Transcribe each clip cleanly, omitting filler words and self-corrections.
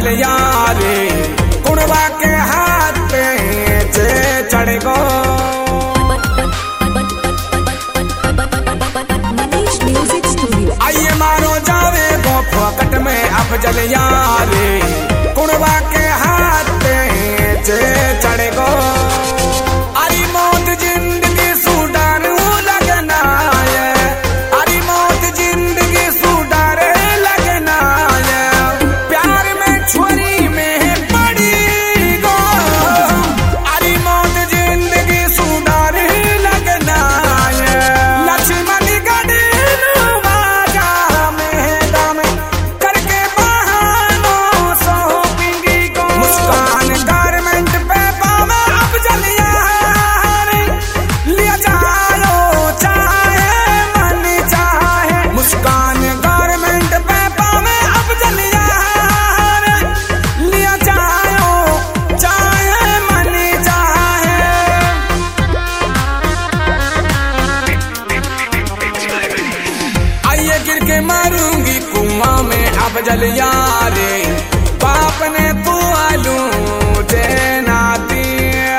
अफजल यारे कुणवा के हाथ पे जे चढ़ गो। आइए मारो जावे गो फोकट में अफजल यारे कुणवा के हाथ पे जे चढ़ गो। अरे मौत जिंदगी सुडार लगना है, अरे मौत जिंदगी सुडार लगना है, प्यार में छोरी में पड़ी गो। अरे मौत जिंदगी सुडार लगना है, लक्ष्मण गढ़ बाजा में दम करके बहानों सो पिंगी गो। मुस्कान गारमेंट पे पावे अफजल यारे लिया जाओ चाहे मन चाहे। मुस्कान गारमेंट पे पावे अफजल यारे लिया जाओ चाहे मन चाहे। आइए गिर के मारूंगी कुआं में अफजल यारे, बाप ने तू आलू देना दिया।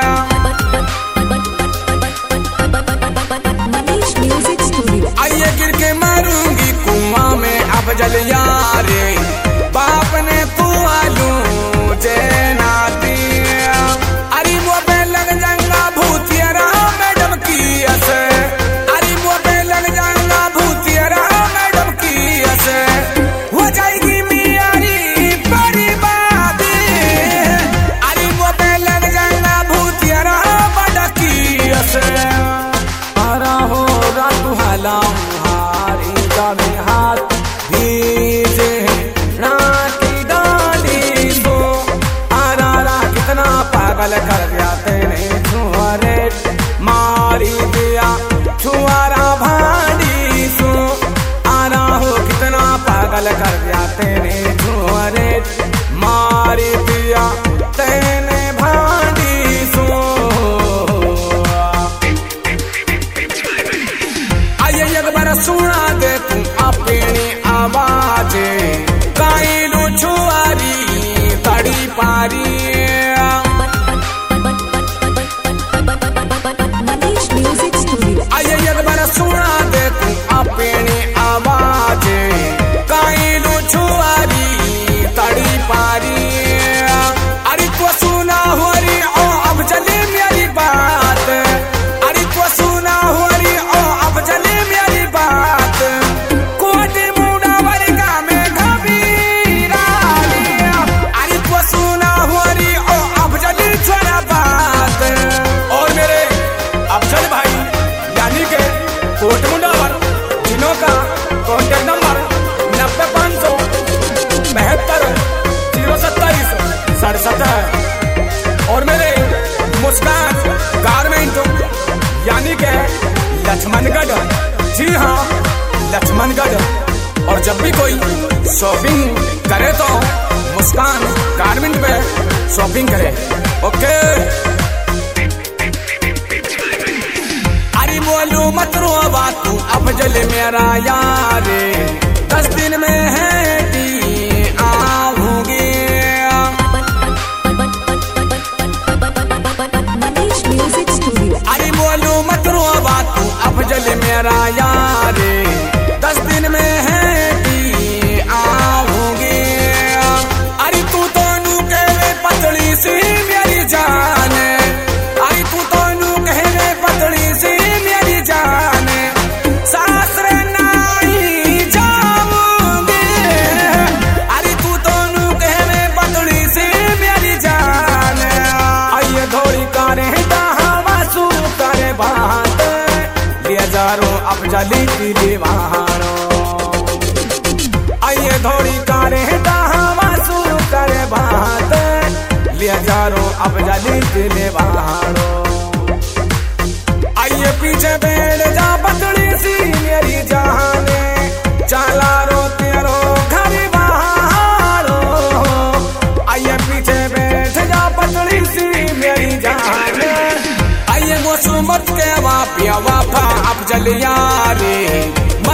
आइए गिर के मारूंगी कुआं में अफजल यारे, बाप ने तू आलू देना दिया। अरे मुँह पे लग जाऊंगा भूतिया मैडम की असे, अरे मुँह पे लग जाऊंगा भूतिया मैडम की असे, हो जाएगी मियारी बर्बादी। अरे मुँह पे लग जाऊंगा भूतिया बड़ा की असे। आरा हो रातू हलाऊं हारी जाने हाथ भीजे नाकी डाली सो। आरा कितना पागल कर दिया तेरे छुआरे मारी दिया छुआरा भाड़ी सो। आरा हो कितना पागल कर दिया तेरे छुआरे मारी दिया तेने भाड़ी सो। आइए एक बार सुना दे तू अपनी आवाज, काइलू छुआरी तड़ी पारी। आइए एक बार सुना दे तू अपनी आवाज, काइलू छुआरी तड़ी पारी। अरे तो सुना हो रही ओ अफजल मेरी बात, अरे तो सुना हो रही ओ अफजल मेरी बात। कोट मुड़ा वर्गा में घबीरा लिया, अरे तो सुना हो रही ओ अफजल छोरा बात। और मेरे अफजल भाई यानी के कोट मुंडावर जिनों का कॉन्टेक्ट नंबर 90,572 है। और मेरे मुस्कान गारमेंट यानी के लक्ष्मणगढ़, जी हाँ लक्ष्मणगढ़। और जब भी कोई शॉपिंग करे तो मुस्कान गारमेंट पे शॉपिंग करे, ओके। अरे बोलू मत रोवा तू अफजल मेरा यारे, 10 दिन में है आऊंगी। अरे बोलू मत रोवा तू अफजल मेरा यारे, 10 दिन में है आऊंगी। अरे तू तो नू कहवे पतली सी मेरी जान, अरे तू तो नू कहवे पतली सी मेरी जान, सासरे नहीं जाऊंगी। अरे तू तो नू कहवे पतली सी मेरी जान। आइए थोड़ी कारे वासू करे बात, ले जारो अफजली की दीवानो। आइए थोड़ी कारे वासू करे बात, ले जारो अफजली की दीवानो। आइए पीछे बैठ जा पतली सी मेरी जाने, चला रो तेरो घर बहारो। आइए पीछे बैठ जा पतली सी मेरी जाने। आइए मौसुमत के वापिया वाफा अफजल यारे,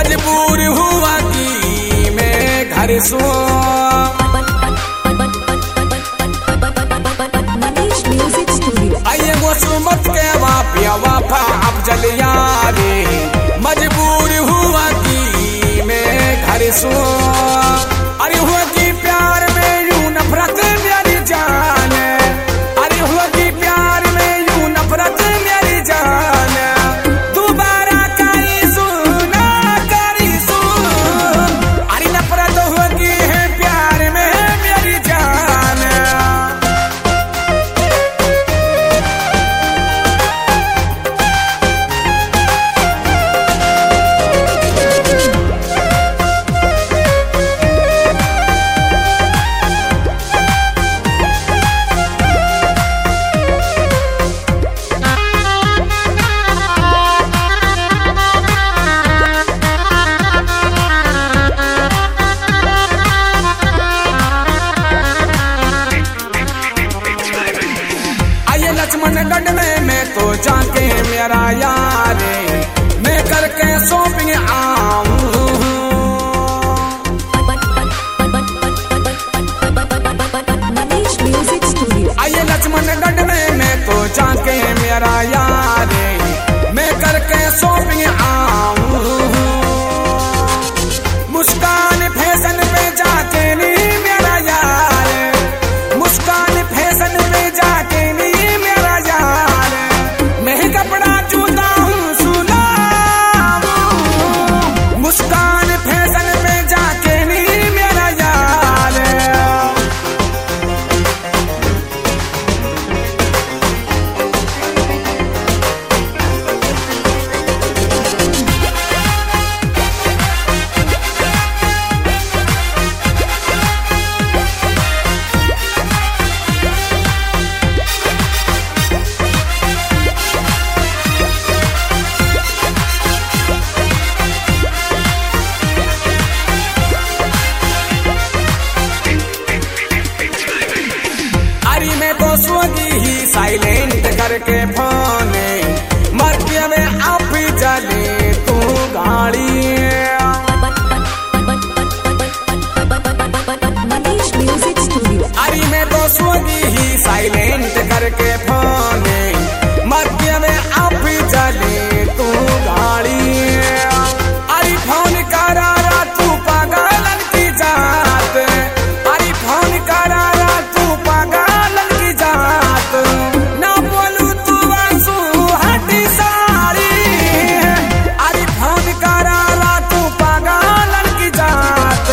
मजबूर हुआ कि मैं घर सो। लक्ष्मणगढ़ में मैं तो जाके मेरा यार मैं करके शॉपिंग आऊं। आइए लक्ष्मणगढ़ में मैं तो जाके मेरा यार मैं करके शॉपिंग आऊं। मुस्कान फैशन पे जाके नहीं मेरा यार, मुस्कान फैशन पे जाके नहीं मेरा यार, मैं कपड़ा चूता हूँ सुना। मुस्कान फैशन पे जाके नहीं मेरा यार। सोगी ही साइलेंट करके फोन मरते में आप चले तू गाड़ी। अरे मैं तो सोगी ही साइलेंट करके फोन मरते में आप चले तू गाड़ी। अरे फोन करारा तू पागलन की जात, अरे फोन करारा तू पागलन की जात, ना बोलू तू आंसू हटी सारी। अरे फोन करारा तू पागलन की जात।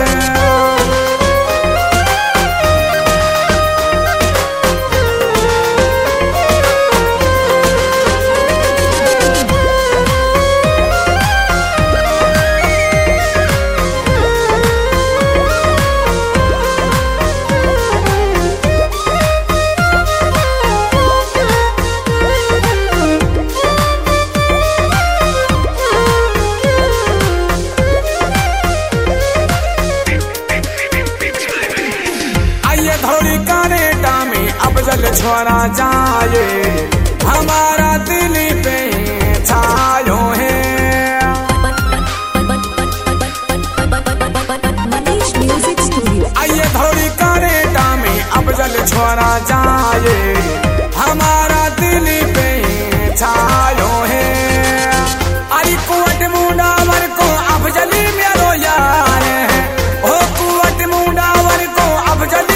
धोरी कनेडा में अब जल छोड़ा जाए हमारा दिल पे छायो है। आइए धोरी कनेडा में अब जल छोड़ा जाए हमारा दिल पे छायो है। अरे कुवट मुंडावर को अब जली मेरो यार, ओ कुवट मुंडावर को अब जली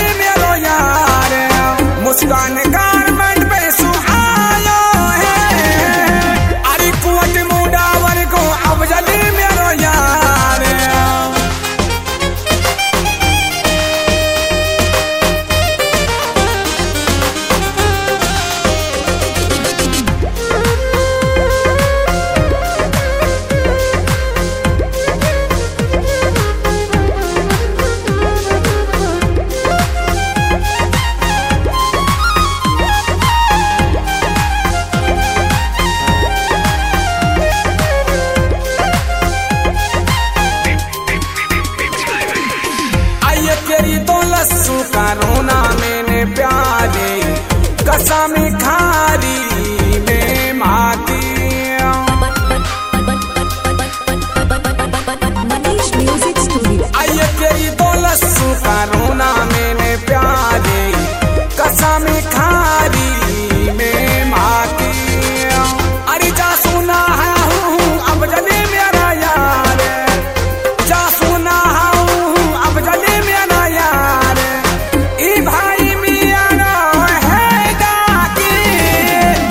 मुस्कान गारमेंट पे सुहायो है। अरे कुवट मुंडावर को अब जली मेरो यार। तेरी तो लस्सू का रोना मैंने प्यारे कसम खारी में माती। आइए तेरी तो लस्सू का रोना मैंने प्यारे कसम खारी में माती। अरे जा सुना हूँ अब जले मेरा यार, जा सुना हूँ अब जले भाई मियाँ है गाकी।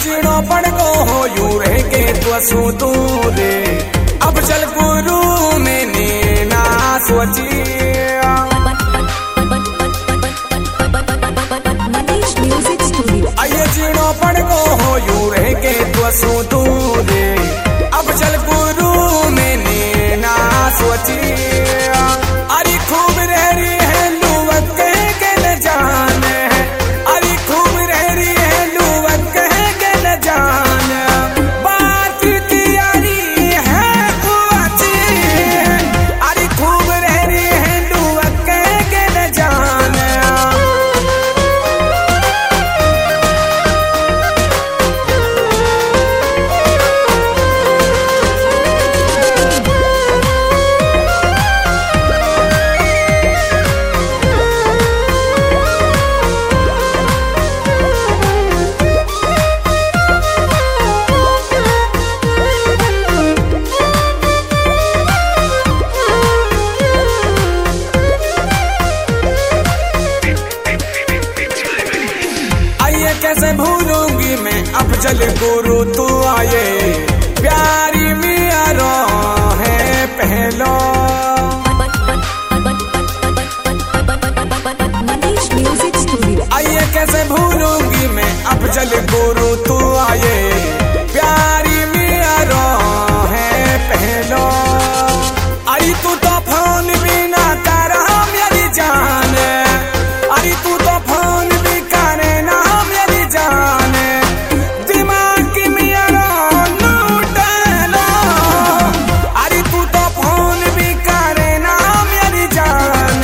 जीणो पड़ गो हो यूं रह के त्वसु दूरे अब चल गुरु मैंने ना सोची आइए जीणो पड़ गो हो यूं रह के त्वसु दूरे अब चल गुरु मैंने ना सोची अरे खूब रह रही है लुवक के न जाने अरे खूब रह रही है लुवक के न जाने बात की यारी है अच्छी अरे खूब रह रही है लुवक के न जाने कैसे भूलूंगी मैं अब जल गुरु तू आए प्यारी मिया रो है पहलो आइए कैसे भूलूंगी मैं अब जल गुरु तू आए प्यारी मिया रो है पहलो आई तू तो फोन भी ना कर मेरी जान अरे तू तो फोन भी करे ना जाने दिमाग की मियारा लूट लो अरे तू तो फोन भी करे ना मेरी जान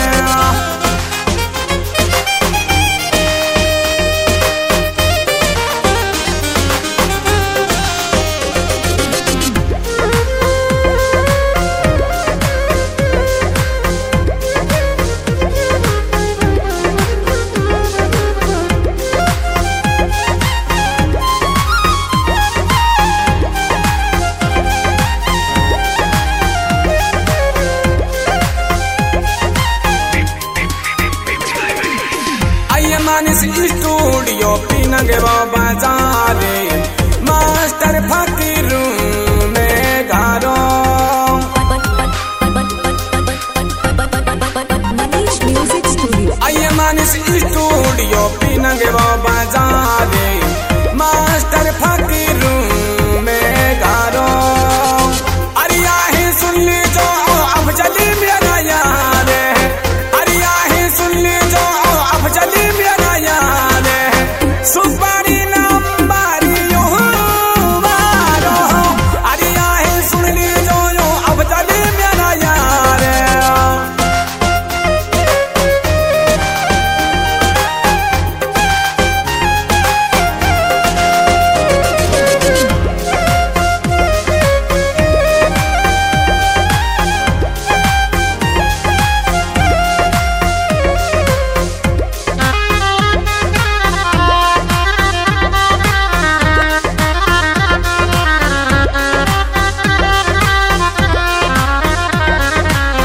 मानिस स्टूडियो पीनगे बाजारे मास्टर फकीर में घारो आइए मानिस स्टूडियो पीनगे